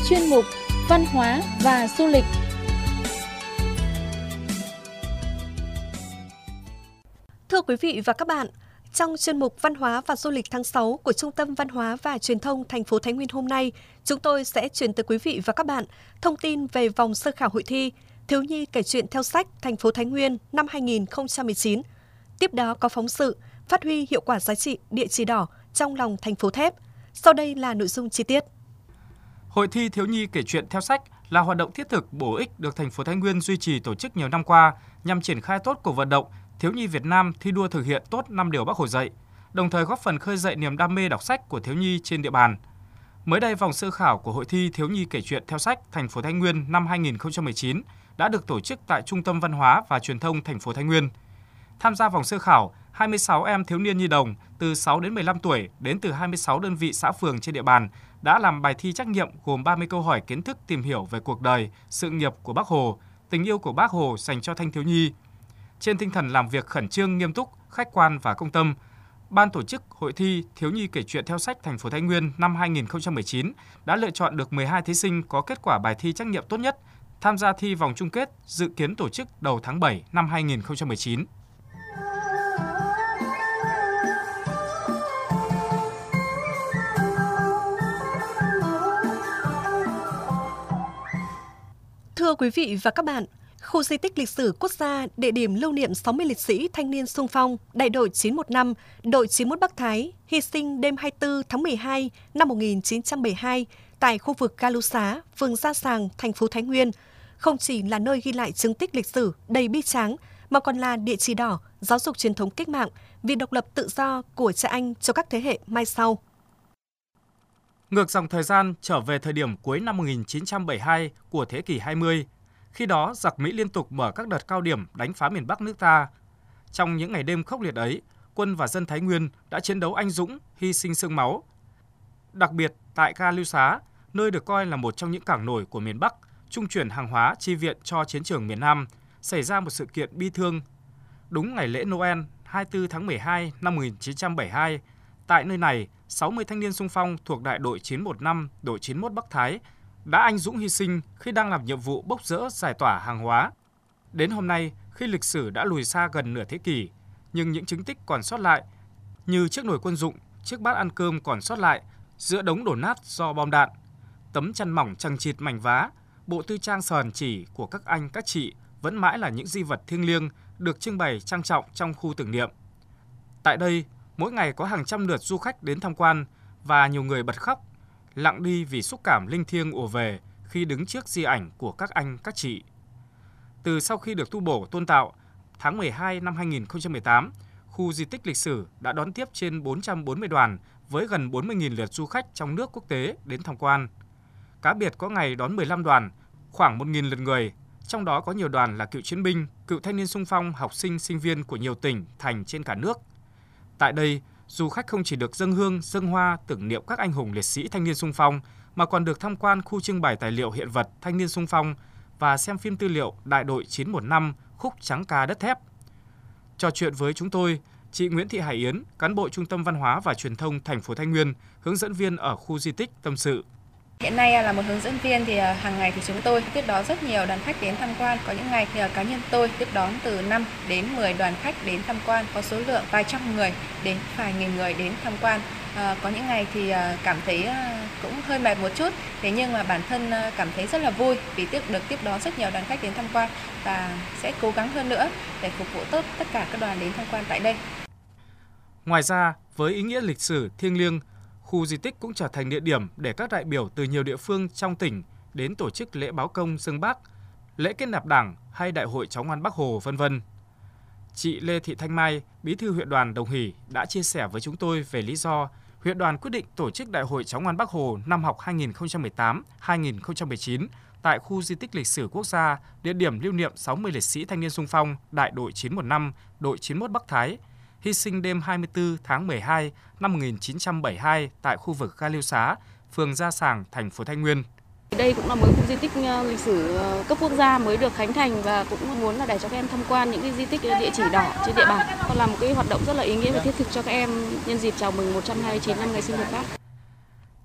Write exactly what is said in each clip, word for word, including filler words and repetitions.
chuyên mục Văn hóa và du lịch. Thưa quý vị và các bạn, trong chuyên mục Văn hóa và du lịch tháng sáu của Trung tâm Văn hóa và Truyền thông thành phố Thái Nguyên hôm nay, chúng tôi sẽ truyền tới quý vị và các bạn thông tin về vòng sơ khảo hội thi Thiếu nhi kể chuyện theo sách thành phố Thái Nguyên năm hai nghìn không trăm mười chín. Tiếp đó có phóng sự phát huy hiệu quả giá trị địa chỉ đỏ trong lòng thành phố thép. Sau đây là nội dung chi tiết. Hội thi Thiếu nhi kể chuyện theo sách là hoạt động thiết thực bổ ích được thành phố Thái Nguyên duy trì tổ chức nhiều năm qua nhằm triển khai tốt cuộc vận động thiếu nhi Việt Nam thi đua thực hiện tốt năm điều Bác Hồ dạy, đồng thời góp phần khơi dậy niềm đam mê đọc sách của thiếu nhi trên địa bàn. Mới đây, vòng sơ khảo của Hội thi Thiếu nhi kể chuyện theo sách thành phố Thái Nguyên năm hai nghìn không trăm mười chín đã được tổ chức tại Trung tâm Văn hóa và Truyền thông thành phố Thái Nguyên. Tham gia vòng sơ khảo, hai mươi sáu em thiếu niên nhi đồng từ sáu đến mười lăm tuổi đến từ hai mươi sáu đơn vị xã phường trên địa bàn đã làm bài thi trắc nghiệm gồm ba mươi câu hỏi kiến thức tìm hiểu về cuộc đời, sự nghiệp của Bác Hồ, tình yêu của Bác Hồ dành cho thanh thiếu nhi. Trên tinh thần làm việc khẩn trương, nghiêm túc, khách quan và công tâm, Ban tổ chức Hội thi Thiếu nhi kể chuyện theo sách thành phố Thái Nguyên năm hai nghìn không trăm mười chín đã lựa chọn được mười hai thí sinh có kết quả bài thi trắc nghiệm tốt nhất tham gia thi vòng chung kết, dự kiến tổ chức đầu tháng bảy năm hai nghìn không trăm mười chín. Thưa quý vị và các bạn, khu di tích lịch sử quốc gia, địa điểm lưu niệm sáu mươi liệt sĩ thanh niên xung phong, đại đội chín một năm, đội chín mốt Bắc Thái, hy sinh đêm hai mươi tư tháng mười hai năm một nghìn chín trăm bảy mươi hai tại khu vực Ga Lũ Xá, phường Gia Sàng, thành phố Thái Nguyên, không chỉ là nơi ghi lại chứng tích lịch sử đầy bi tráng, mà còn là địa chỉ đỏ giáo dục truyền thống cách mạng vì độc lập tự do của cha anh cho các thế hệ mai sau. Ngược dòng thời gian trở về thời điểm cuối năm một nghìn chín trăm bảy mươi hai của thế kỷ hai mươi, khi đó giặc Mỹ liên tục mở các đợt cao điểm đánh phá miền Bắc nước ta. Trong những ngày đêm khốc liệt ấy, quân và dân Thái Nguyên đã chiến đấu anh dũng, hy sinh xương máu. Đặc biệt tại Ga Lũ Xá, nơi được coi là một trong những cảng nổi của miền Bắc, trung chuyển hàng hóa chi viện cho chiến trường miền Nam, xảy ra một sự kiện bi thương. Đúng ngày lễ Noel hai mươi tư tháng mười hai năm một nghìn chín trăm bảy mươi hai, tại nơi này, sáu mươi thanh niên xung phong thuộc đại đội chín một năm, đội chín mốt Bắc Thái đã anh dũng hy sinh khi đang làm nhiệm vụ bốc dỡ giải tỏa hàng hóa. Đến hôm nay, khi lịch sử đã lùi xa gần nửa thế kỷ, nhưng những chứng tích còn sót lại, như chiếc nồi quân dụng, chiếc bát ăn cơm còn sót lại giữa đống đổ nát do bom đạn, tấm chăn mỏng chằng chịt mảnh vá, bộ tư trang sờn chỉ của các anh các chị vẫn mãi là những di vật thiêng liêng được trưng bày trang trọng trong khu tưởng niệm. Tại đây, mỗi ngày có hàng trăm lượt du khách đến tham quan và nhiều người bật khóc, lặng đi vì xúc cảm linh thiêng ùa về khi đứng trước di ảnh của các anh các chị. Từ sau khi được tu bổ tôn tạo, tháng mười hai năm hai nghìn không trăm mười tám, khu di tích lịch sử đã đón tiếp trên bốn trăm bốn mươi đoàn với gần bốn mươi nghìn lượt du khách trong nước quốc tế đến tham quan. Cá biệt có ngày đón mười lăm đoàn, khoảng một nghìn lượt người, trong đó có nhiều đoàn là cựu chiến binh, cựu thanh niên xung phong, học sinh, sinh viên của nhiều tỉnh, thành trên cả nước. Tại đây, du khách không chỉ được dâng hương, dâng hoa tưởng niệm các anh hùng liệt sĩ thanh niên xung phong, mà còn được tham quan khu trưng bày tài liệu hiện vật thanh niên xung phong và xem phim tư liệu đại đội chín một năm khúc Trắng Ca Đất Thép. Trò chuyện với chúng tôi, chị Nguyễn Thị Hải Yến, cán bộ Trung tâm Văn hóa và Truyền thông thành phố Thái Nguyên, hướng dẫn viên ở khu di tích tâm sự. Hiện nay là một hướng dẫn viên thì hàng ngày thì chúng tôi tiếp đón rất nhiều đoàn khách đến tham quan. Có những ngày thì cá nhân tôi tiếp đón từ năm đến mười đoàn khách đến tham quan, có số lượng vài trăm người đến vài nghìn người đến tham quan. À, có những ngày thì cảm thấy cũng hơi mệt một chút, thế nhưng mà bản thân cảm thấy rất là vui vì tiếp được tiếp đón rất nhiều đoàn khách đến tham quan và sẽ cố gắng hơn nữa để phục vụ tốt tất cả các đoàn đến tham quan tại đây. Ngoài ra, với ý nghĩa lịch sử thiêng liêng, khu di tích cũng trở thành địa điểm để các đại biểu từ nhiều địa phương trong tỉnh đến tổ chức lễ báo công dâng Bác, lễ kết nạp Đảng hay đại hội cháu ngoan Bác Hồ, vân vân. Chị Lê Thị Thanh Mai, Bí thư huyện đoàn Đồng Hỷ đã chia sẻ với chúng tôi về lý do huyện đoàn quyết định tổ chức đại hội cháu ngoan Bác Hồ năm học hai nghìn không trăm mười tám hai nghìn không trăm mười chín tại khu di tích lịch sử quốc gia, địa điểm lưu niệm sáu mươi liệt sĩ thanh niên xung phong đại đội chín một năm, đội chín mốt Bắc Thái, hy sinh đêm hai mươi tư tháng mười hai năm một nghìn chín trăm bảy mươi hai tại khu vực Ga Lũ Xá, phường Gia Sàng, thành phố Thái Nguyên. Đây cũng là một khu di tích lịch sử cấp quốc gia mới được khánh thành và cũng muốn là để cho các em tham quan những cái di tích địa chỉ đỏ trên địa bàn. Còn là một cái hoạt động rất là ý nghĩa và thiết thực cho các em nhân dịp chào mừng một trăm hai mươi chín năm ngày sinh nhật Bác.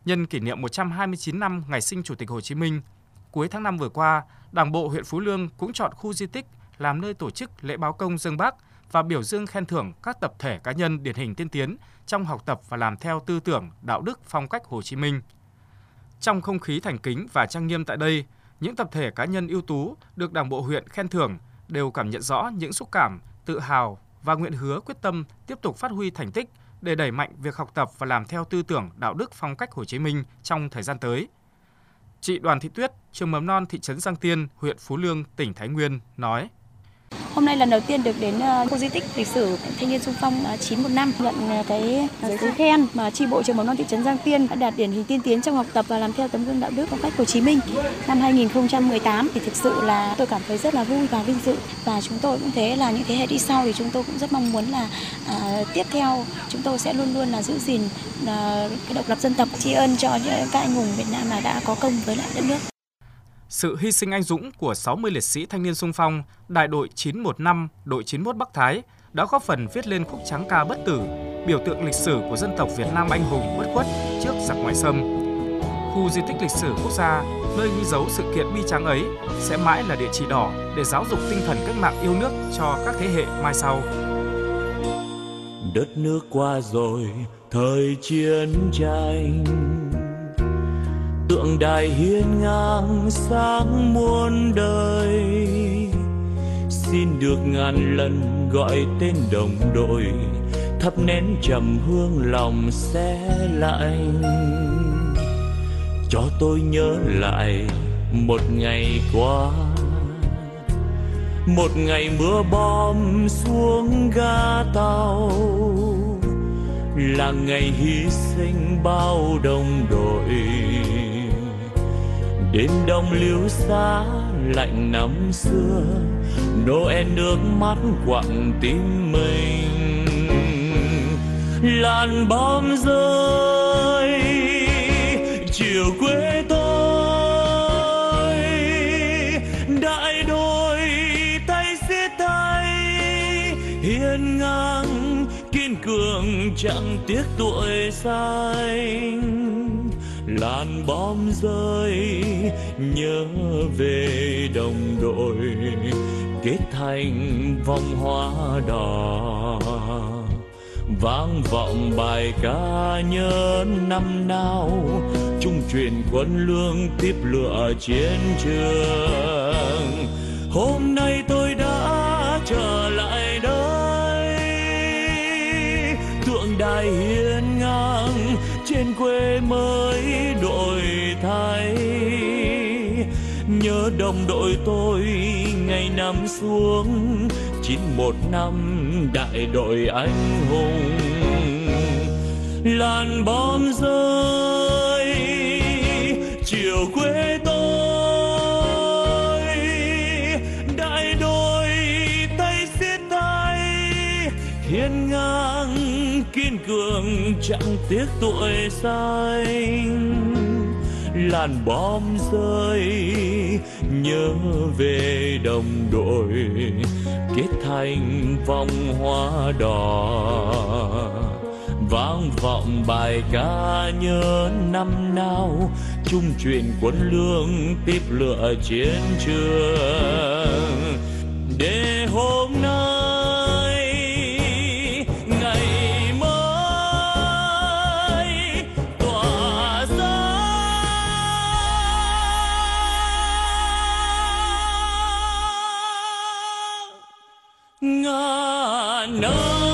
Nhân kỷ niệm một trăm hai mươi chín năm ngày sinh Chủ tịch Hồ Chí Minh, cuối tháng năm vừa qua, Đảng bộ huyện Phú Lương cũng chọn khu di tích làm nơi tổ chức lễ báo công dâng Bác và biểu dương khen thưởng các tập thể cá nhân điển hình tiên tiến trong học tập và làm theo tư tưởng, đạo đức, phong cách Hồ Chí Minh. Trong không khí thành kính và trang nghiêm tại đây, những tập thể cá nhân ưu tú được Đảng bộ huyện khen thưởng đều cảm nhận rõ những xúc cảm, tự hào và nguyện hứa quyết tâm tiếp tục phát huy thành tích để đẩy mạnh việc học tập và làm theo tư tưởng, đạo đức, phong cách Hồ Chí Minh trong thời gian tới. Chị Đoàn Thị Tuyết, trường mầm non thị trấn Giang Tiên, huyện Phú Lương, tỉnh Thái Nguyên nói: Hôm nay lần đầu tiên được đến khu di tích lịch sử Thanh niên xung phong chín một năm, nhận cái giấy khen mà chi bộ trường mầm non thị trấn Giang Tiên đã đạt điển hình tiên tiến trong học tập và làm theo tấm gương đạo đức phong cách Hồ Chí Minh. Năm hai nghìn không trăm mười tám thì thực sự là tôi cảm thấy rất là vui và vinh dự, và chúng tôi cũng thế là những thế hệ đi sau thì chúng tôi cũng rất mong muốn là à, tiếp theo chúng tôi sẽ luôn luôn là giữ gìn à, cái độc lập dân tộc, tri ân cho các anh hùng Việt Nam là đã có công với lại đất nước. Sự hy sinh anh dũng của sáu mươi liệt sĩ thanh niên xung phong đại đội chín một năm, đội chín mốt Bắc Thái đã góp phần viết lên khúc tráng ca bất tử, biểu tượng lịch sử của dân tộc Việt Nam anh hùng bất khuất trước giặc ngoại xâm. Khu di tích lịch sử quốc gia, nơi ghi dấu sự kiện bi tráng ấy, sẽ mãi là địa chỉ đỏ để giáo dục tinh thần cách mạng yêu nước cho các thế hệ mai sau. Đất nước qua rồi thời chiến tranh, tượng đài hiên ngang sáng muôn đời, xin được ngàn lần gọi tên đồng đội, thắp nén trầm hương lòng se lạnh, cho tôi nhớ lại một ngày qua, một ngày mưa bom xuống ga tàu, là ngày hy sinh bao đồng đội. Đêm đông liêu xa lạnh năm xưa, Noel nước mắt quặn tim mình. Làn bom rơi chiều quê tôi, đại đội tay xiết tay hiên ngang kiên cường chẳng tiếc tuổi xanh. Làn bom rơi nhớ về đồng đội, kết thành vòng hoa đỏ, vang vọng bài ca nhớ năm nào, chung truyền quân lương tiếp lửa chiến trường. Hôm nay tôi đã trở lại đây, tượng đài hiên ngang trên quê mới đổi thay, nhớ đồng đội tôi ngày năm xuống chín một năm đại đội anh hùng. Làn bom rơi chiều quê tôi, đại đội tay xiết tay hiên ngang kiên cường chẳng tiếc tuổi xanh. Làn bom rơi nhớ về đồng đội, kết thành vòng hoa đỏ, vang vọng bài ca nhớ năm nào, chung truyền quân lương tiếp lửa chiến trường. Để hôm nay ngày mới tỏa ra ngàn năm.